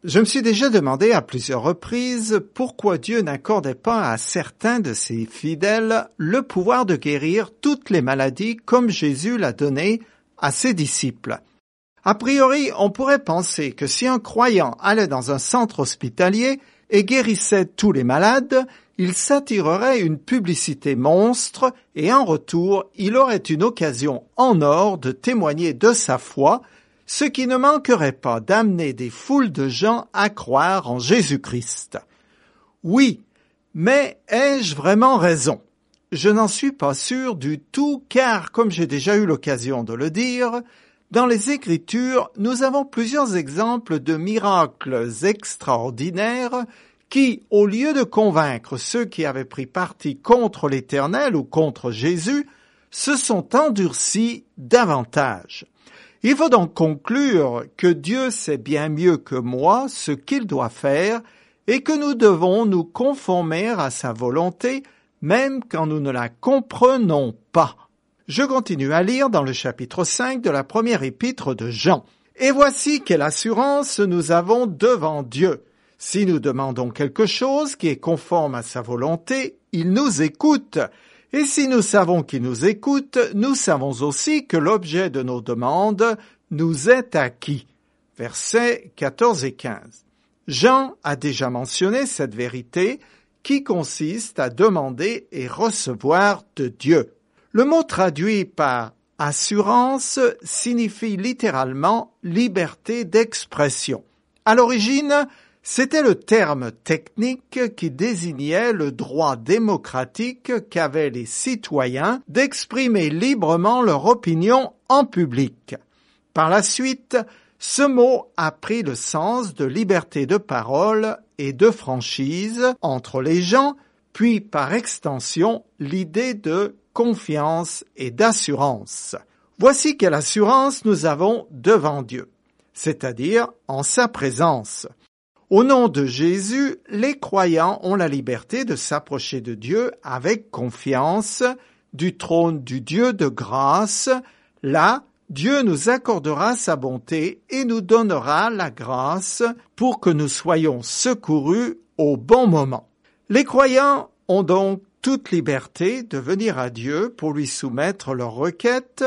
Je me suis déjà demandé à plusieurs reprises pourquoi Dieu n'accordait pas à certains de ses fidèles le pouvoir de guérir toutes les maladies comme Jésus l'a donné à ses disciples. A priori, on pourrait penser que si un croyant allait dans un centre hospitalier et guérissait tous les malades, il s'attirerait une publicité monstre et en retour, il aurait une occasion en or de témoigner de sa foi, ce qui ne manquerait pas d'amener des foules de gens à croire en Jésus-Christ. Oui, mais ai-je vraiment raison? Je n'en suis pas sûr du tout car, comme j'ai déjà eu l'occasion de le dire, dans les Écritures, nous avons plusieurs exemples de miracles extraordinaires qui, au lieu de convaincre ceux qui avaient pris parti contre l'Éternel ou contre Jésus, se sont endurcis davantage. Il faut donc conclure que Dieu sait bien mieux que moi ce qu'il doit faire et que nous devons nous conformer à sa volonté, même quand nous ne la comprenons pas. Je continue à lire dans le chapitre 5 de la première épître de Jean. « Et voici quelle assurance nous avons devant Dieu. Si nous demandons quelque chose qui est conforme à sa volonté, il nous écoute. Et si nous savons qu'il nous écoute, nous savons aussi que l'objet de nos demandes nous est acquis. » Versets 14 et 15. Jean a déjà mentionné cette vérité qui consiste à demander et recevoir de Dieu. Le mot traduit par « assurance » signifie littéralement « liberté d'expression ». À l'origine, c'était le terme technique qui désignait le droit démocratique qu'avaient les citoyens d'exprimer librement leur opinion en public. Par la suite, ce mot a pris le sens de liberté de parole et de franchise entre les gens, puis par extension l'idée de confiance et d'assurance. Voici quelle assurance nous avons devant Dieu, c'est-à-dire en sa présence. Au nom de Jésus, les croyants ont la liberté de s'approcher de Dieu avec confiance, du trône du Dieu de grâce. Là, Dieu nous accordera sa bonté et nous donnera la grâce pour que nous soyons secourus au bon moment. Les croyants ont donc toute liberté de venir à Dieu pour lui soumettre leurs requêtes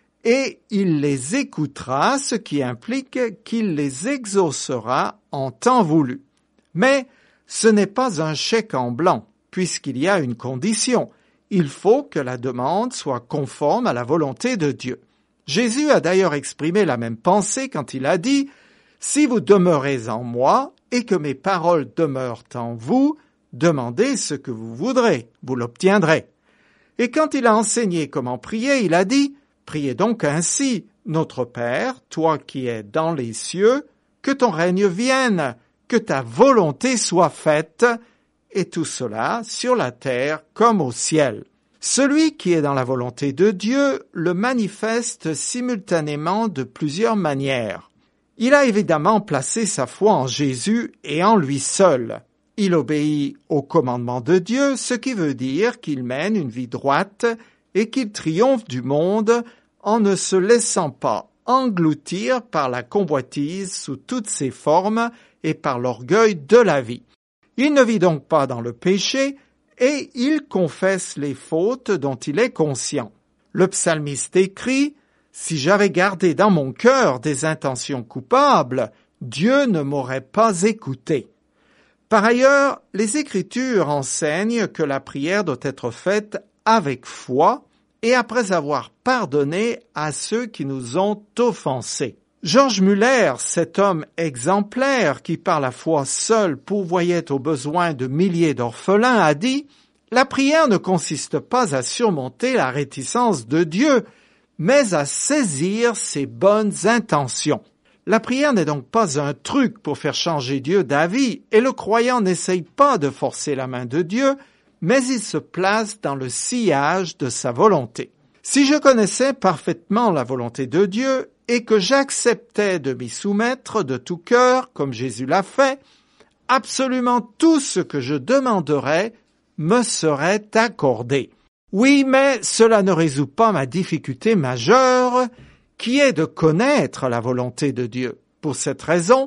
et il les écoutera, ce qui implique qu'il les exaucera en temps voulu. Mais ce n'est pas un chèque en blanc, puisqu'il y a une condition. Il faut que la demande soit conforme à la volonté de Dieu. Jésus a d'ailleurs exprimé la même pensée quand il a dit « Si vous demeurez en moi et que mes paroles demeurent en vous, demandez ce que vous voudrez, vous l'obtiendrez. » Et quand il a enseigné comment prier, il a dit « Priez donc ainsi, notre Père, toi qui es dans les cieux, que ton règne vienne, que ta volonté soit faite, et tout cela sur la terre comme au ciel. » Celui qui est dans la volonté de Dieu le manifeste simultanément de plusieurs manières. Il a évidemment placé sa foi en Jésus et en lui seul. Il obéit au commandement de Dieu, ce qui veut dire qu'il mène une vie droite et qu'il triomphe du monde en ne se laissant pas engloutir par la convoitise sous toutes ses formes et par l'orgueil de la vie. Il ne vit donc pas dans le péché et il confesse les fautes dont il est conscient. Le psalmiste écrit « Si j'avais gardé dans mon cœur des intentions coupables, Dieu ne m'aurait pas écouté. » Par ailleurs, les Écritures enseignent que la prière doit être faite avec foi et après avoir pardonné à ceux qui nous ont offensés. George Muller, cet homme exemplaire qui par la foi seul pourvoyait aux besoins de milliers d'orphelins, a dit « La prière ne consiste pas à surmonter la réticence de Dieu, mais à saisir ses bonnes intentions. » La prière n'est donc pas un truc pour faire changer Dieu d'avis, et le croyant n'essaye pas de forcer la main de Dieu, mais il se place dans le sillage de sa volonté. Si je connaissais parfaitement la volonté de Dieu et que j'acceptais de m'y soumettre de tout cœur, comme Jésus l'a fait, absolument tout ce que je demanderais me serait accordé. Oui, mais cela ne résout pas ma difficulté majeure, qui est de connaître la volonté de Dieu. Pour cette raison,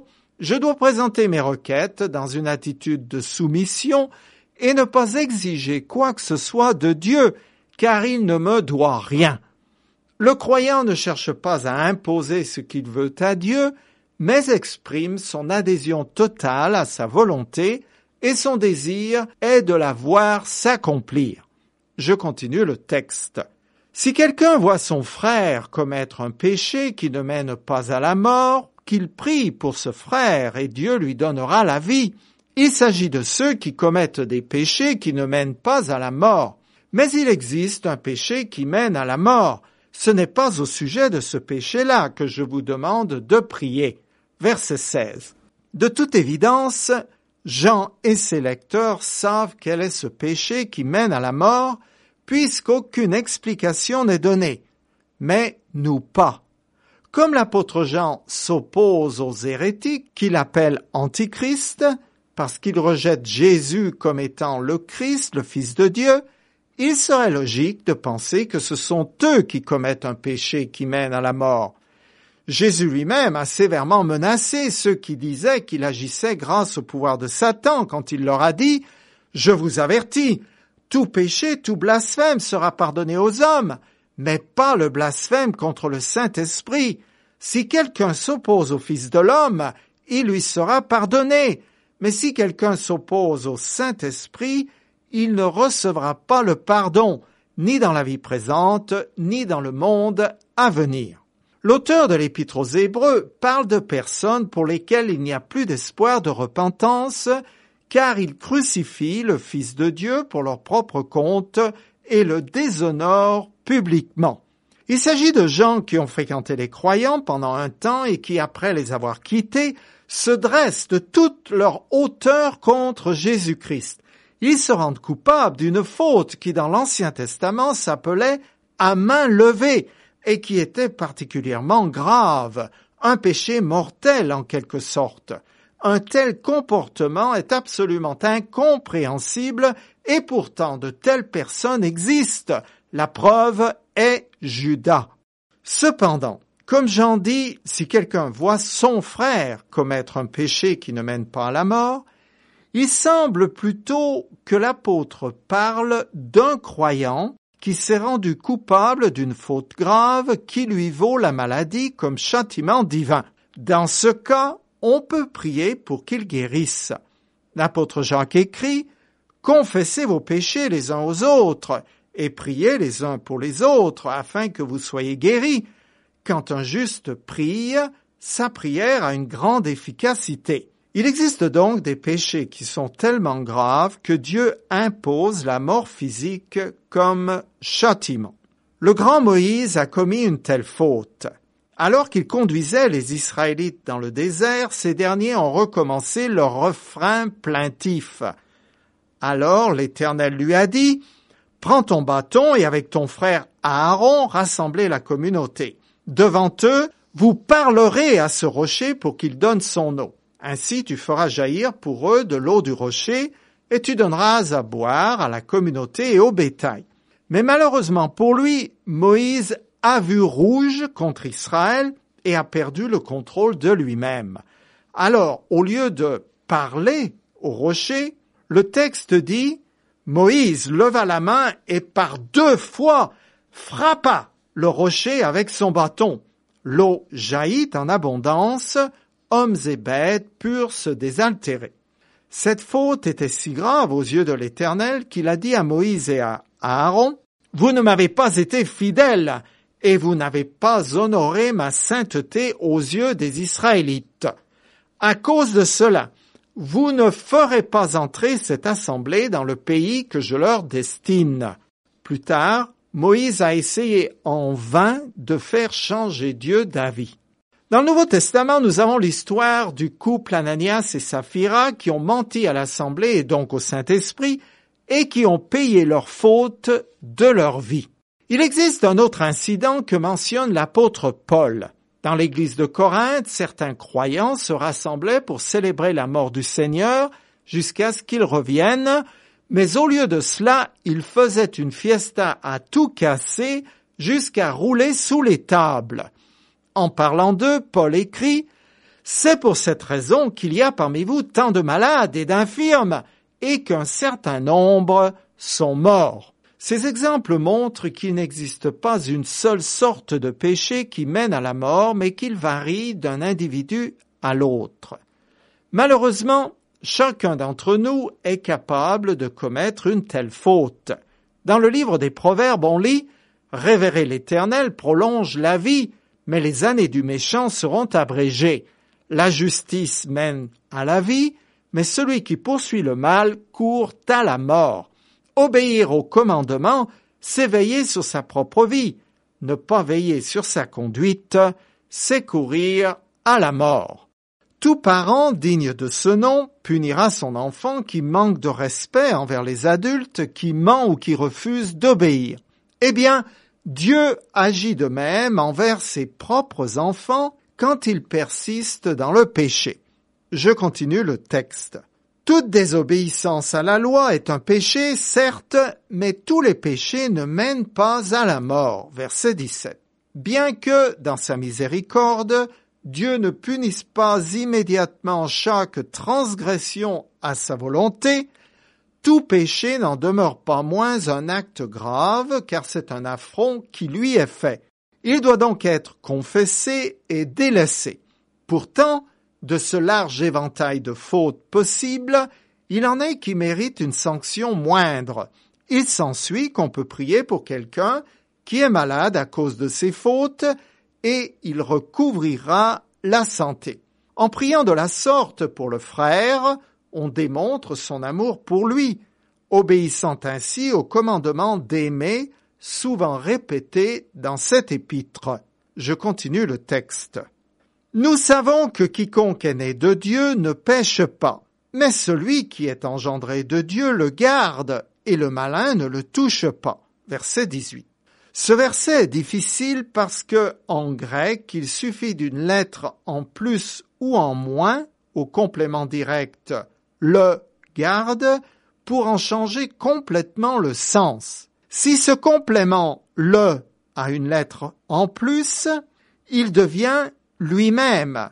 Je dois présenter mes requêtes dans une attitude de soumission et ne pas exiger quoi que ce soit de Dieu, car il ne me doit rien. Le croyant ne cherche pas à imposer ce qu'il veut à Dieu, mais exprime son adhésion totale à sa volonté et son désir est de la voir s'accomplir. Je continue le texte. Si quelqu'un voit son frère commettre un péché qui ne mène pas à la mort, qu'il prie pour ce frère et Dieu lui donnera la vie. Il s'agit de ceux qui commettent des péchés qui ne mènent pas à la mort. Mais il existe un péché qui mène à la mort. Ce n'est pas au sujet de ce péché-là que je vous demande de prier. Verset 16. De toute évidence, Jean et ses lecteurs savent quel est ce péché qui mène à la mort, puisqu'aucune explication n'est donnée. Mais nous pas. Comme l'apôtre Jean s'oppose aux hérétiques qu'il appelle antichrist, parce qu'il rejette Jésus comme étant le Christ, le Fils de Dieu, il serait logique de penser que ce sont eux qui commettent un péché qui mène à la mort. Jésus lui-même a sévèrement menacé ceux qui disaient qu'il agissait grâce au pouvoir de Satan quand il leur a dit « Je vous avertis, tout péché, tout blasphème sera pardonné aux hommes, mais pas le blasphème contre le Saint-Esprit. Si quelqu'un s'oppose au Fils de l'homme, il lui sera pardonné. Mais si quelqu'un s'oppose au Saint-Esprit, il ne recevra pas le pardon, ni dans la vie présente, ni dans le monde à venir. » L'auteur de l'Épître aux Hébreux parle de personnes pour lesquelles il n'y a plus d'espoir de repentance, car ils crucifient le Fils de Dieu pour leur propre compte et le déshonorent publiquement. Il s'agit de gens qui ont fréquenté les croyants pendant un temps et qui, après les avoir quittés, se dressent de toute leur hauteur contre Jésus-Christ. Ils se rendent coupables d'une faute qui, dans l'Ancien Testament, s'appelait « à main levée » et qui était particulièrement grave, un péché mortel en quelque sorte. Un tel comportement est absolument incompréhensible et pourtant de telles personnes existent. La preuve est Judas. Cependant, comme Jean dit, si quelqu'un voit son frère commettre un péché qui ne mène pas à la mort, il semble plutôt que l'apôtre parle d'un croyant qui s'est rendu coupable d'une faute grave qui lui vaut la maladie comme châtiment divin. Dans ce cas, on peut prier pour qu'il guérisse. L'apôtre Jacques écrit « Confessez vos péchés les uns aux autres et priez les uns pour les autres afin que vous soyez guéris. Quand un juste prie, sa prière a une grande efficacité. » Il existe donc des péchés qui sont tellement graves que Dieu impose la mort physique comme châtiment. Le grand Moïse a commis une telle faute. Alors qu'il conduisait les Israélites dans le désert, ces derniers ont recommencé leur refrain plaintif. Alors l'Éternel lui a dit « Prends ton bâton et avec ton frère Aaron, rassemblez la communauté. Devant eux, vous parlerez à ce rocher pour qu'il donne son eau. Ainsi tu feras jaillir pour eux de l'eau du rocher, et tu donneras à boire à la communauté et au bétail. » Mais malheureusement pour lui, Moïse a vu rouge contre Israël et a perdu le contrôle de lui-même. Alors, au lieu de parler au rocher, le texte dit « Moïse leva la main et par 2 fois frappa le rocher avec son bâton. L'eau jaillit en abondance, hommes et bêtes purent se désaltérer. » Cette faute était si grave aux yeux de l'Éternel qu'il a dit à Moïse et à Aaron « Vous ne m'avez pas été fidèles et vous n'avez pas honoré ma sainteté aux yeux des Israélites. À cause de cela, vous ne ferez pas entrer cette assemblée dans le pays que je leur destine. » Plus tard, Moïse a essayé en vain de faire changer Dieu d'avis. Dans le Nouveau Testament, nous avons l'histoire du couple Ananias et Saphira qui ont menti à l'Assemblée et donc au Saint-Esprit et qui ont payé leur faute de leur vie. Il existe un autre incident que mentionne l'apôtre Paul. Dans l'église de Corinthe, certains croyants se rassemblaient pour célébrer la mort du Seigneur jusqu'à ce qu'il revienne, mais au lieu de cela, ils faisaient une fiesta à tout casser jusqu'à rouler sous les tables. En parlant d'eux, Paul écrit « C'est pour cette raison qu'il y a parmi vous tant de malades et d'infirmes, et qu'un certain nombre sont morts. Ces exemples montrent qu'il n'existe pas une seule sorte de péché qui mène à la mort, mais qu'il varie d'un individu à l'autre. Malheureusement, chacun d'entre nous est capable de commettre une telle faute. Dans le livre des Proverbes, on lit « Révérer l'Éternel prolonge la vie, mais les années du méchant seront abrégées. La justice mène à la vie, mais celui qui poursuit le mal court à la mort. Obéir au commandement, c'est veiller sur sa propre vie. Ne pas veiller sur sa conduite, c'est courir à la mort. Tout parent digne de ce nom punira son enfant qui manque de respect envers les adultes, qui ment ou qui refuse d'obéir. Eh bien, Dieu agit de même envers ses propres enfants quand ils persistent dans le péché. Je continue le texte. Toute désobéissance à la loi est un péché, certes, mais tous les péchés ne mènent pas à la mort. Verset 17. Bien que, dans sa miséricorde, Dieu ne punisse pas immédiatement chaque transgression à sa volonté, tout péché n'en demeure pas moins un acte grave, car c'est un affront qui lui est fait. Il doit donc être confessé et délaissé. Pourtant, de ce large éventail de fautes possibles, il en est qui méritent une sanction moindre. Il s'ensuit qu'on peut prier pour quelqu'un qui est malade à cause de ses fautes et il recouvrira la santé. En priant de la sorte pour le frère, on démontre son amour pour lui, obéissant ainsi au commandement d'aimer, souvent répété dans cette épître. Je continue le texte. Nous savons que quiconque est né de Dieu ne pêche pas, mais celui qui est engendré de Dieu le garde, et le malin ne le touche pas. Verset 18. Ce verset est difficile parce que, en grec, il suffit d'une lettre en plus ou en moins, au complément direct le garde, pour en changer complètement le sens. Si ce complément le a une lettre en plus, il devient lui-même.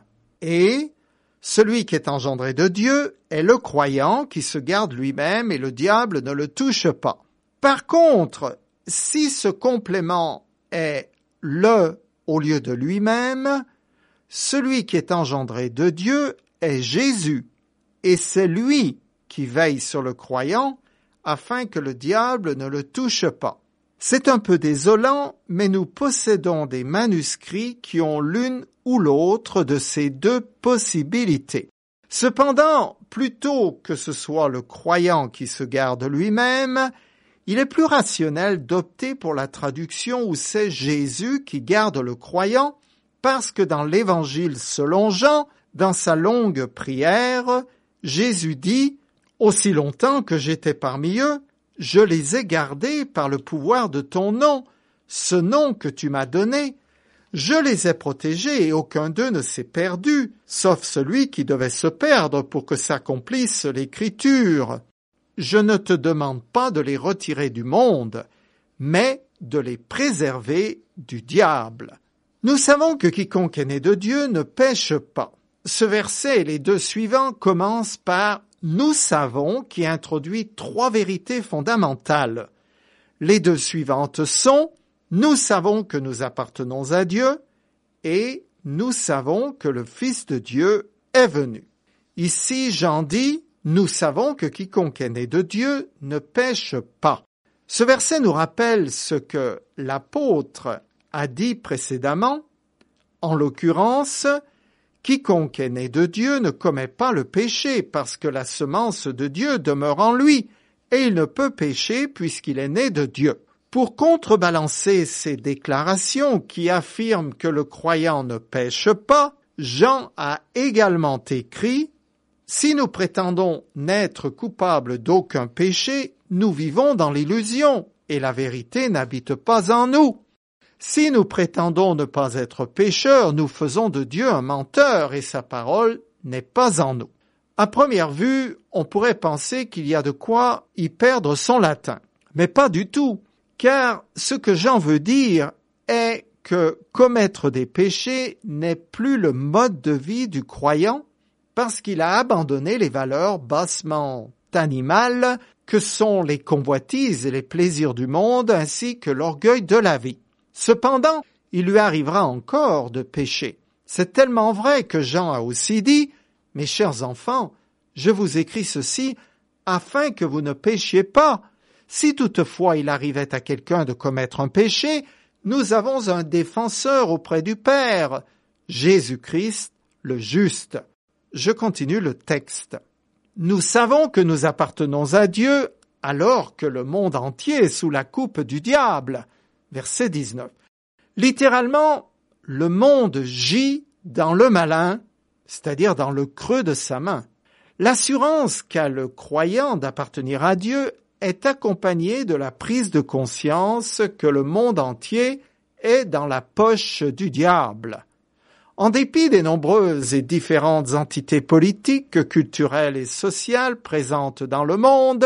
Et celui qui est engendré de Dieu est le croyant qui se garde lui-même et le diable ne le touche pas. Par contre, si ce complément est le au lieu de lui-même, celui qui est engendré de Dieu est Jésus, et c'est lui qui veille sur le croyant afin que le diable ne le touche pas. C'est un peu désolant, mais nous possédons des manuscrits qui ont l'une ou l'autre de ces deux possibilités. Cependant, plutôt que ce soit le croyant qui se garde lui-même, il est plus rationnel d'opter pour la traduction où c'est Jésus qui garde le croyant, parce que dans l'Évangile selon Jean, dans sa longue prière, Jésus dit « Aussi longtemps que j'étais parmi eux, je les ai gardés par le pouvoir de ton nom, ce nom que tu m'as donné. Je les ai protégés et aucun d'eux ne s'est perdu, sauf celui qui devait se perdre pour que s'accomplisse l'Écriture. Je ne te demande pas de les retirer du monde, mais de les préserver du diable. » Nous savons que quiconque est né de Dieu ne pêche pas. Ce verset et les deux suivants commencent par « Nous savons » qui introduit trois vérités fondamentales. Les deux suivantes sont « Nous savons que nous appartenons à Dieu » et « Nous savons que le Fils de Dieu est venu ». Ici, Jean dit « Nous savons que quiconque est né de Dieu ne pêche pas ». Ce verset nous rappelle ce que l'apôtre a dit précédemment, en l'occurrence, quiconque est né de Dieu ne commet pas le péché parce que la semence de Dieu demeure en lui et il ne peut pécher puisqu'il est né de Dieu. Pour contrebalancer ces déclarations qui affirment que le croyant ne pêche pas, Jean a également écrit « Si nous prétendons n'être coupables d'aucun péché, nous vivons dans l'illusion et la vérité n'habite pas en nous. Si nous prétendons ne pas être pécheurs, nous faisons de Dieu un menteur et sa parole n'est pas en nous. » À première vue, on pourrait penser qu'il y a de quoi y perdre son latin. Mais pas du tout, car ce que Jean veut dire est que commettre des péchés n'est plus le mode de vie du croyant parce qu'il a abandonné les valeurs bassement animales que sont les convoitises et les plaisirs du monde ainsi que l'orgueil de la vie. Cependant, il lui arrivera encore de pécher. C'est tellement vrai que Jean a aussi dit « Mes chers enfants, je vous écris ceci afin que vous ne péchiez pas. Si toutefois il arrivait à quelqu'un de commettre un péché, nous avons un défenseur auprès du Père, Jésus-Christ le juste. » Je continue le texte. Nous savons que nous appartenons à Dieu alors que le monde entier est sous la coupe du diable. Verset 19. Littéralement, le monde gît dans le malin, c'est-à-dire dans le creux de sa main. L'assurance qu'a le croyant d'appartenir à Dieu est accompagnée de la prise de conscience que le monde entier est dans la poche du diable. En dépit des nombreuses et différentes entités politiques, culturelles et sociales présentes dans le monde,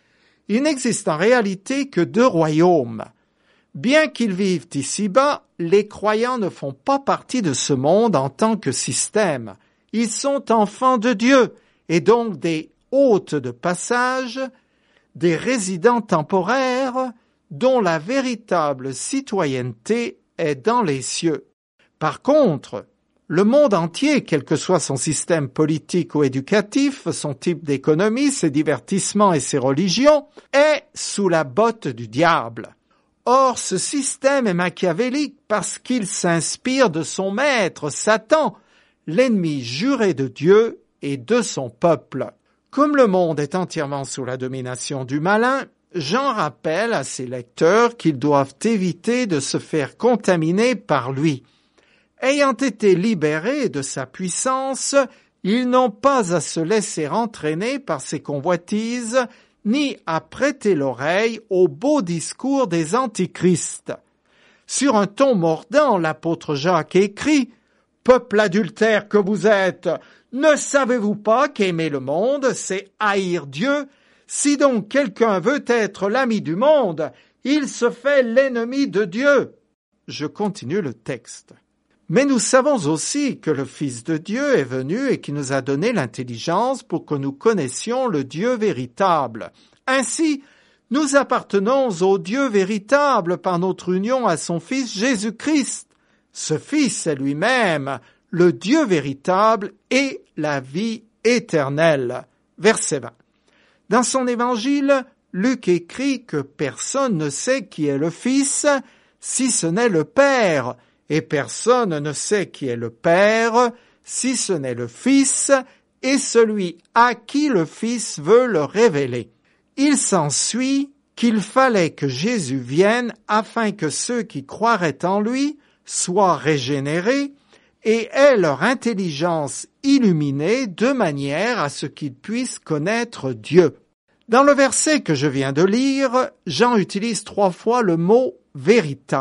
il n'existe en réalité que 2 royaumes. Bien qu'ils vivent ici-bas, les croyants ne font pas partie de ce monde en tant que système. Ils sont enfants de Dieu et donc des hôtes de passage, des résidents temporaires dont la véritable citoyenneté est dans les cieux. Par contre, le monde entier, quel que soit son système politique ou éducatif, son type d'économie, ses divertissements et ses religions, est sous la botte du diable. Or, ce système est machiavélique parce qu'il s'inspire de son maître, Satan, l'ennemi juré de Dieu et de son peuple. Comme le monde est entièrement sous la domination du malin, Jean rappelle à ses lecteurs qu'ils doivent éviter de se faire contaminer par lui. Ayant été libérés de sa puissance, ils n'ont pas à se laisser entraîner par ses convoitises, ni à prêter l'oreille aux beaux discours des antichrists. Sur un ton mordant, l'apôtre Jacques écrit « Peuple adultère que vous êtes, ne savez-vous pas qu'aimer le monde, c'est haïr Dieu? Si donc quelqu'un veut être l'ami du monde, il se fait l'ennemi de Dieu. » Je continue le texte. Mais nous savons aussi que le Fils de Dieu est venu et qui nous a donné l'intelligence pour que nous connaissions le Dieu véritable. Ainsi, nous appartenons au Dieu véritable par notre union à son Fils Jésus-Christ. Ce Fils est lui-même le Dieu véritable et la vie éternelle. Verset 20. Dans son évangile, Luc écrit que personne ne sait qui est le Fils si ce n'est le Père, et personne ne sait qui est le Père si ce n'est le Fils et celui à qui le Fils veut le révéler. Il s'ensuit qu'il fallait que Jésus vienne afin que ceux qui croiraient en lui soient régénérés et aient leur intelligence illuminée de manière à ce qu'ils puissent connaître Dieu. Dans le verset que je viens de lire, Jean utilise 3 fois le mot « véritable »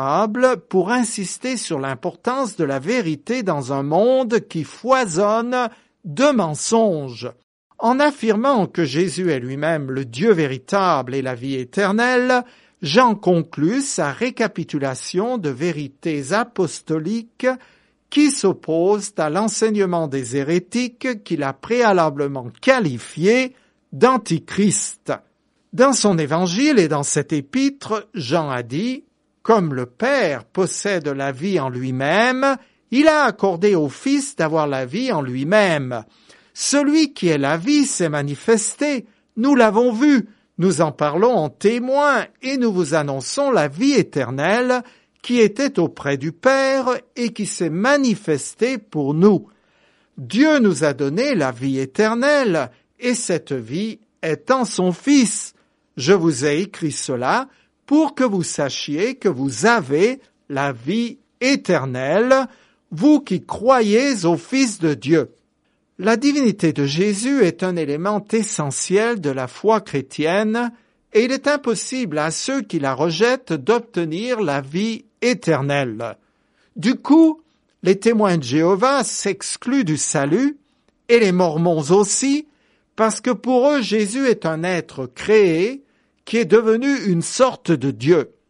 pour insister sur l'importance de la vérité dans un monde qui foisonne de mensonges. En affirmant que Jésus est lui-même le Dieu véritable et la vie éternelle, Jean conclut sa récapitulation de vérités apostoliques qui s'opposent à l'enseignement des hérétiques qu'il a préalablement qualifiés d'antichrist. Dans son évangile et dans cet épître, Jean a dit « Comme le Père possède la vie en lui-même, il a accordé au Fils d'avoir la vie en lui-même. Celui qui est la vie s'est manifesté, nous l'avons vu, nous en parlons en témoin et nous vous annonçons la vie éternelle qui était auprès du Père et qui s'est manifestée pour nous. Dieu nous a donné la vie éternelle et cette vie est en son Fils. Je vous ai écrit cela pour que vous sachiez que vous avez la vie éternelle, vous qui croyez au Fils de Dieu. » La divinité de Jésus est un élément essentiel de la foi chrétienne et il est impossible à ceux qui la rejettent d'obtenir la vie éternelle. Du coup, les témoins de Jéhovah s'excluent du salut et les Mormons aussi parce que pour eux Jésus est un être créé qui est devenu une sorte de Dieu.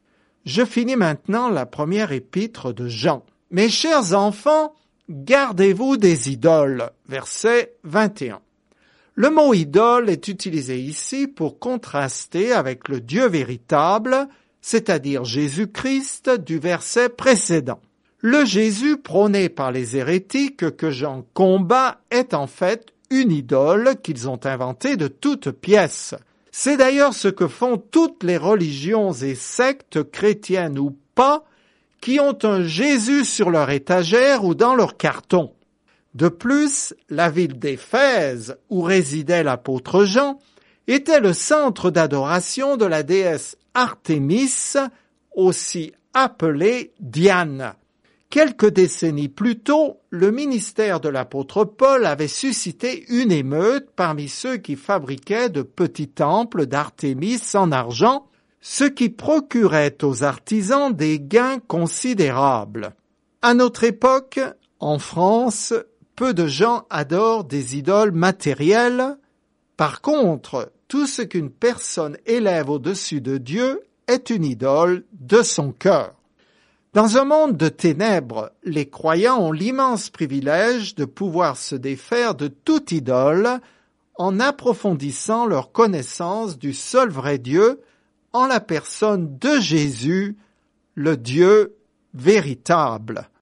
Je finis maintenant la première épître de Jean. Mes chers enfants, gardez-vous des idoles. Verset 21. Le mot idole est utilisé ici pour contraster avec le Dieu véritable, c'est-à-dire Jésus-Christ du verset précédent. Le Jésus prôné par les hérétiques que Jean combat est en fait une idole qu'ils ont inventée de toutes pièces. C'est d'ailleurs ce que font toutes les religions et sectes chrétiennes ou pas qui ont un Jésus sur leur étagère ou dans leur carton. De plus, la ville d'Éphèse, où résidait l'apôtre Jean, était le centre d'adoration de la déesse Artémis, aussi appelée Diane. Quelques décennies plus tôt, le ministère de l'apôtre Paul avait suscité une émeute parmi ceux qui fabriquaient de petits temples d'Artémis en argent, ce qui procurait aux artisans des gains considérables. À notre époque, en France, peu de gens adorent des idoles matérielles. Par contre, tout ce qu'une personne élève au-dessus de Dieu est une idole de son cœur. Dans un monde de ténèbres, les croyants ont l'immense privilège de pouvoir se défaire de toute idole en approfondissant leur connaissance du seul vrai Dieu en la personne de Jésus, le Dieu véritable.